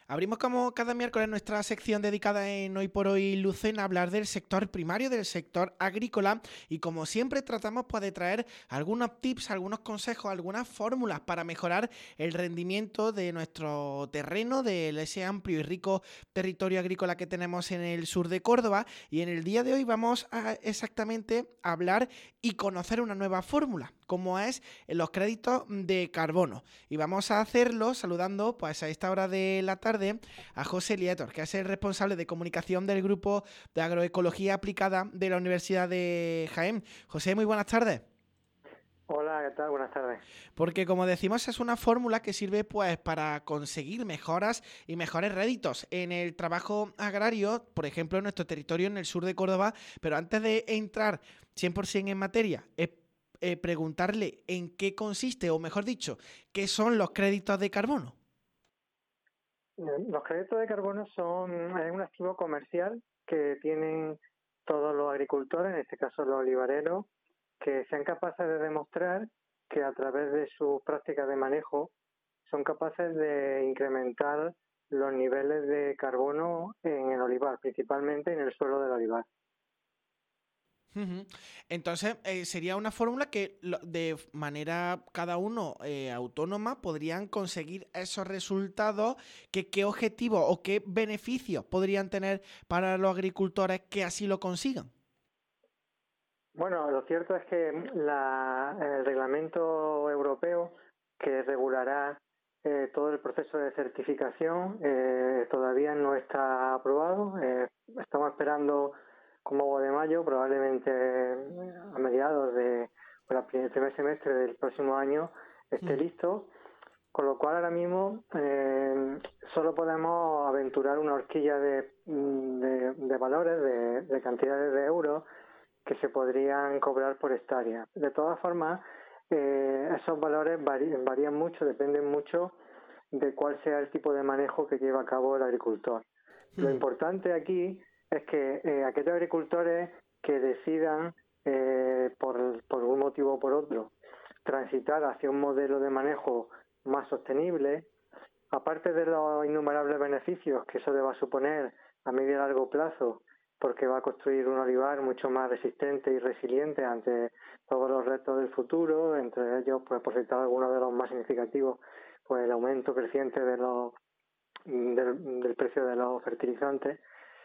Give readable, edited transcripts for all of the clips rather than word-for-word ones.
Abrimos como cada miércoles nuestra sección dedicada en Hoy por Hoy Lucen a hablar del sector primario, del sector agrícola, y como siempre tratamos pues, de traer algunos tips, algunos consejos, algunas fórmulas para mejorar el rendimiento de nuestro terreno, de ese amplio y rico territorio agrícola que tenemos en el sur de Córdoba. Y en el día de hoy vamos a exactamente hablar y conocer una nueva fórmula, como es los créditos de carbono. Y vamos a hacerlo saludando pues a esta hora de la tarde a José Lietor, que es el responsable de comunicación del grupo de agroecología aplicada de la Universidad de Jaén. José, muy buenas tardes. Hola, ¿qué tal? Buenas tardes. Porque como decimos es una fórmula que sirve pues para conseguir mejoras y mejores réditos en el trabajo agrario, por ejemplo en nuestro territorio en el sur de Córdoba. Pero antes de entrar 100% en materia, preguntarle en qué consiste, o mejor dicho, qué son los créditos de carbono. Los créditos de carbono son un activo comercial que tienen todos los agricultores, en este caso los olivareros, que sean capaces de demostrar que a través de sus prácticas de manejo son capaces de incrementar los niveles de carbono en el olivar, principalmente en el suelo del olivar. Entonces, sería una fórmula que de manera cada uno autónoma podrían conseguir esos resultados. ¿Qué objetivos o qué beneficios podrían tener para los agricultores que así lo consigan? Bueno, lo cierto es que el reglamento europeo que regulará todo el proceso de certificación todavía no está aprobado. Estamos esperando como agua de mayo, probablemente a mediados de el primer semestre del próximo año esté listo. Con lo cual ahora mismo solo podemos aventurar una horquilla de valores, de cantidades de euros que se podrían cobrar por hectárea. De todas formas, esos valores varían mucho, dependen mucho de cuál sea el tipo de manejo que lleva a cabo el agricultor. Lo importante aquí es que aquellos agricultores que decidan, por un motivo o por otro, transitar hacia un modelo de manejo más sostenible, aparte de los innumerables beneficios que eso le va a suponer a medio y largo plazo, porque va a construir un olivar mucho más resistente y resiliente ante todos los retos del futuro, entre ellos, pues por citar algunos de los más significativos, pues el aumento creciente del precio de los fertilizantes,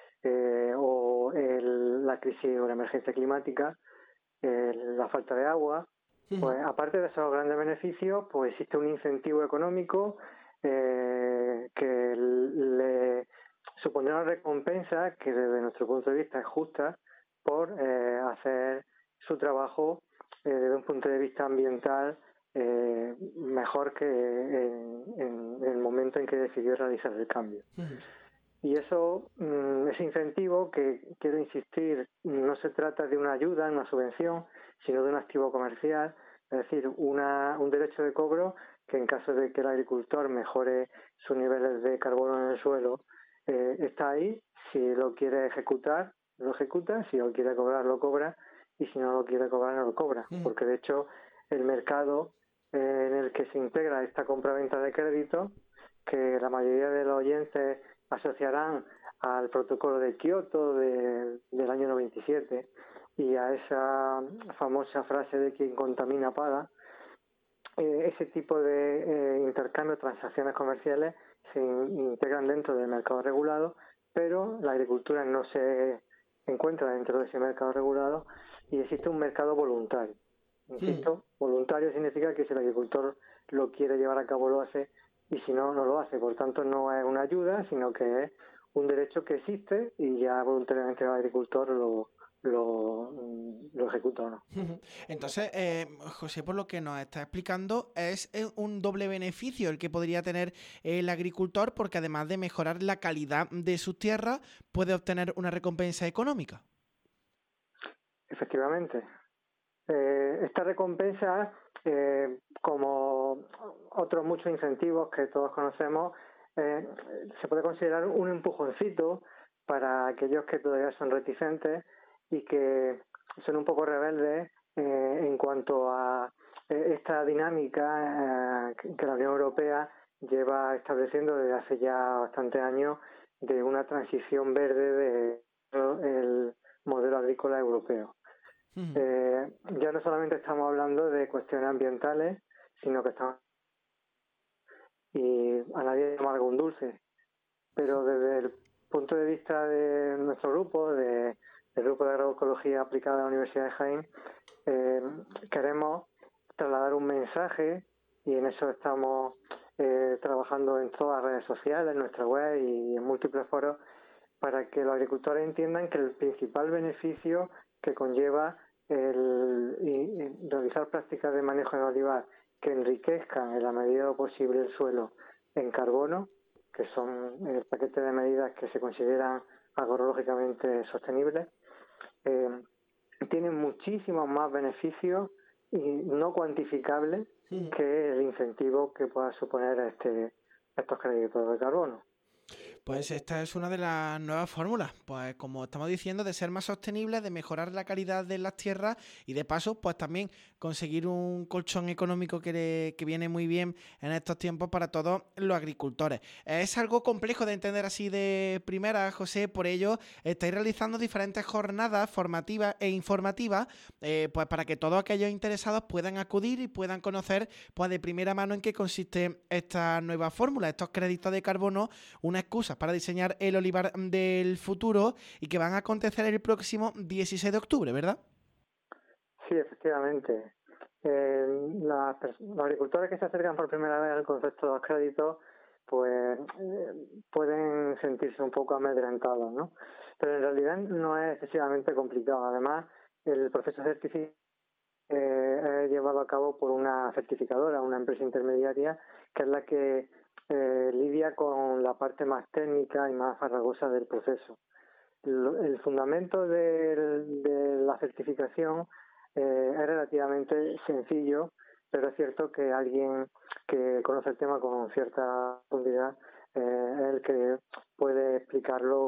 la crisis o la emergencia climática, la falta de agua. Pues aparte de esos grandes beneficios, pues existe un incentivo económico que le supondrá una recompensa que desde nuestro punto de vista es justa por hacer su trabajo desde un punto de vista ambiental mejor que en el momento en que decidió realizar el cambio. Y ese incentivo, que quiero insistir, no se trata de una ayuda, una subvención, sino de un activo comercial, es decir, un derecho de cobro que en caso de que el agricultor mejore sus niveles de carbono en el suelo, está ahí. Si lo quiere ejecutar, lo ejecuta; si lo quiere cobrar, lo cobra; y si no lo quiere cobrar, no lo cobra. Porque de hecho el mercado en el que se integra esta compraventa de crédito, que la mayoría de los oyentes asociarán al protocolo de Kioto del año 97 y a esa famosa frase de quien contamina paga. Ese tipo de intercambios, transacciones comerciales, se integran dentro del mercado regulado, pero la agricultura no se encuentra dentro de ese mercado regulado y existe un mercado voluntario. Insisto, voluntario significa que si el agricultor lo quiere llevar a cabo, lo hace, y si no, no lo hace. Por tanto, no es una ayuda, sino que es un derecho que existe y ya voluntariamente el agricultor lo ejecuta o no. Entonces, José, por lo que nos está explicando, es un doble beneficio el que podría tener el agricultor, porque además de mejorar la calidad de sus tierras, puede obtener una recompensa económica. Efectivamente. Esta recompensa, como otros muchos incentivos que todos conocemos, se puede considerar un empujoncito para aquellos que todavía son reticentes y que son un poco rebeldes en cuanto a esta dinámica que la Unión Europea lleva estableciendo desde hace ya bastantes años de una transición verde del modelo agrícola europeo. Ya no solamente estamos hablando de cuestiones ambientales, sino que estamos... Y a nadie llama algún dulce, pero desde el punto de vista de nuestro grupo, del Grupo de Agroecología Aplicada de la Universidad de Jaén, queremos trasladar un mensaje, y en eso estamos trabajando en todas las redes sociales, en nuestra web y en múltiples foros, para que los agricultores entiendan que el principal beneficio que conlleva realizar prácticas de manejo de olivar que enriquezcan en la medida de lo posible el suelo en carbono, que son el paquete de medidas que se consideran agroecológicamente sostenibles, tienen muchísimos más beneficios y no cuantificables que el incentivo que pueda suponer estos créditos de carbono. Pues esta es una de las nuevas fórmulas, pues como estamos diciendo, de ser más sostenibles, de mejorar la calidad de las tierras y de paso, pues también conseguir un colchón económico que viene muy bien en estos tiempos para todos los agricultores. Es algo complejo de entender así de primera, José, por ello estáis realizando diferentes jornadas formativas e informativas, pues para que todos aquellos interesados puedan acudir y puedan conocer pues de primera mano en qué consiste esta nueva fórmula, estos créditos de carbono, una excusa para diseñar el olivar del futuro y que van a acontecer el próximo 16 de octubre, ¿verdad? Sí, efectivamente. Los agricultores que se acercan por primera vez al concepto de los créditos pues pueden sentirse un poco amedrentados, ¿no? Pero en realidad no es excesivamente complicado. Además, el proceso de certificación es llevado a cabo por una certificadora, una empresa intermediaria, que es la que lidia con la parte más técnica y más farragosa del proceso. El fundamento de la certificación es relativamente sencillo, pero es cierto que alguien que conoce el tema con cierta profundidad es el que puede explicarlo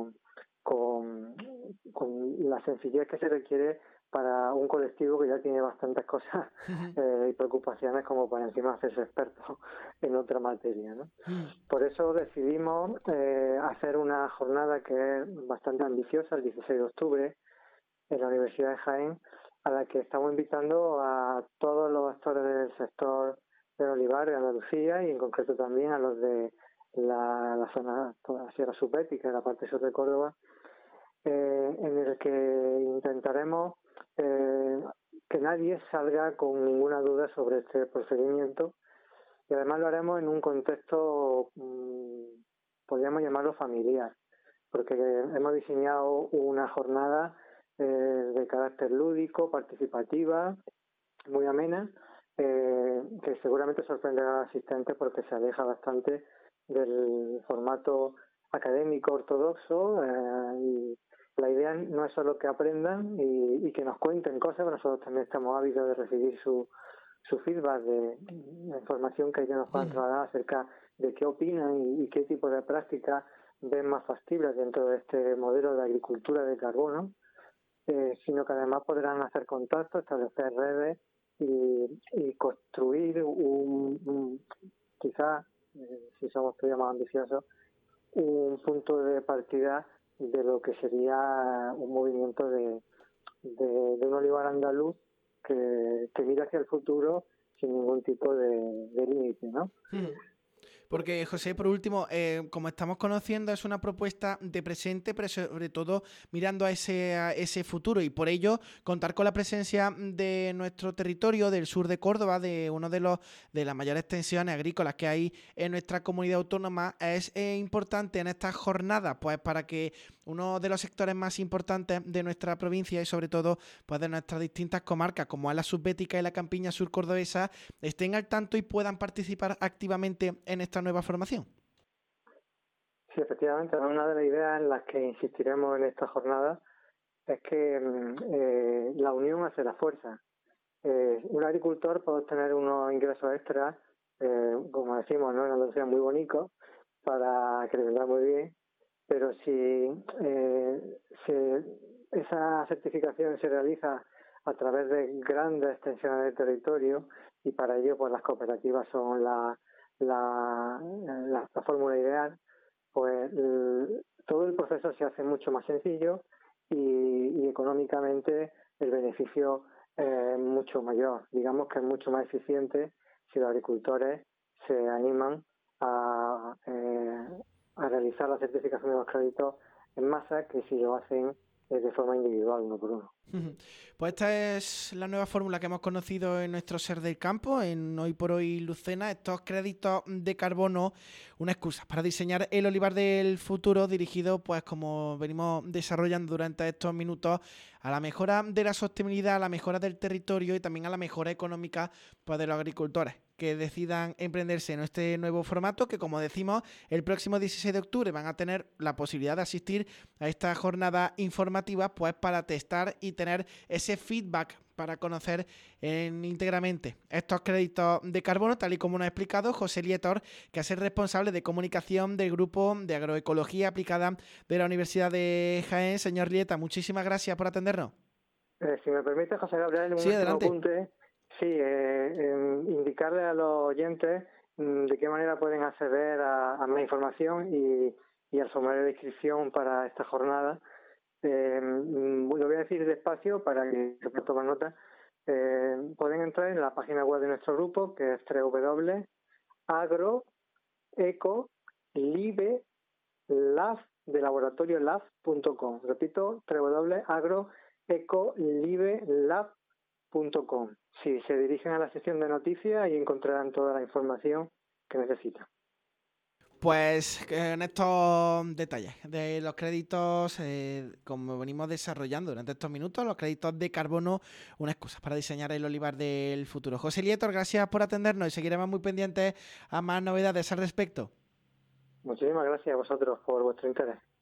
con la sencillez que se requiere para un colectivo que ya tiene bastantes cosas y preocupaciones como para encima hacerse experto en otra materia, ¿no? Por eso decidimos hacer una jornada que es bastante ambiciosa, el 16 de octubre, en la Universidad de Jaén, a la que estamos invitando a todos los actores del sector del olivar de Andalucía y en concreto también a los de la zona de la Sierra Subbética, en la parte sur de Córdoba, en el que intentaremos que nadie salga con ninguna duda sobre este procedimiento, y además lo haremos en un contexto, podríamos llamarlo familiar, porque hemos diseñado una jornada de carácter lúdico, participativa, muy amena, que seguramente sorprenderá al asistente porque se aleja bastante del formato académico ortodoxo, y la idea no es solo que aprendan y que nos cuenten cosas, pero nosotros también estamos ávidos de recibir su feedback de la información que ellos nos puedan trasladar acerca de qué opinan y qué tipo de prácticas ven más factibles dentro de este modelo de agricultura de carbono, sino que además podrán hacer contactos, establecer redes y construir quizás, si somos todavía más ambiciosos, un punto de partida de lo que sería un movimiento de un olivar andaluz que mira hacia el futuro sin ningún tipo de límite, ¿no? Porque, José, por último, como estamos conociendo, es una propuesta de presente, pero sobre todo mirando a ese futuro, y por ello contar con la presencia de nuestro territorio, del sur de Córdoba, de uno de las mayores extensiones agrícolas que hay en nuestra comunidad autónoma, es importante en estas jornadas, pues para que uno de los sectores más importantes de nuestra provincia y sobre todo pues de nuestras distintas comarcas, como es la Subbética y la Campiña Sur Cordobesa, estén al tanto y puedan participar activamente en esta nueva formación. Sí, efectivamente, una de las ideas en las que insistiremos en esta jornada es que la unión hace la fuerza. Un agricultor puede obtener unos ingresos extras, como decimos, ¿no?, en Andalucía, muy bonitos, para que le vendrá muy bien, pero si esa certificación se realiza a través de grandes extensiones de territorio, y para ello pues las cooperativas son la la fórmula ideal, pues todo el proceso se hace mucho más sencillo y económicamente el beneficio es mucho mayor. Digamos que es mucho más eficiente si los agricultores se animan a realizar la certificación de los créditos en masa que si lo hacen de forma individual, uno por uno. Pues esta es la nueva fórmula que hemos conocido en nuestro Ser del Campo, en Hoy por Hoy Lucena, estos créditos de carbono, una excusa para diseñar el olivar del futuro dirigido, pues como venimos desarrollando durante estos minutos, a la mejora de la sostenibilidad, a la mejora del territorio y también a la mejora económica, pues, de los agricultores que decidan emprenderse en este nuevo formato, que como decimos, el próximo 16 de octubre van a tener la posibilidad de asistir a esta jornada informativa, pues para testar y tener ese feedback para conocer íntegramente estos créditos de carbono, tal y como nos ha explicado José Lietor, que es el responsable de comunicación del Grupo de Agroecología Aplicada de la Universidad de Jaén. Señor Lieta, muchísimas gracias por atendernos. Si me permite, José Gabriel, un Sí, último adelante. apunte. Sí, indicarle a los oyentes de qué manera pueden acceder a más información y al formulario de inscripción para esta jornada. Lo voy a decir despacio para que se puedan tomar nota. Pueden entrar en la página web de nuestro grupo, que es www.agroecolab de laboratorio lab.com. Repito, www.agroecolab.com. Si se dirigen a la sección de noticias, ahí encontrarán toda la información que necesitan. Pues en estos detalles de los créditos, como venimos desarrollando durante estos minutos, los créditos de carbono, una excusa para diseñar el olivar del futuro. José Lietor, gracias por atendernos y seguiremos muy pendientes a más novedades al respecto. Muchísimas gracias a vosotros por vuestro interés.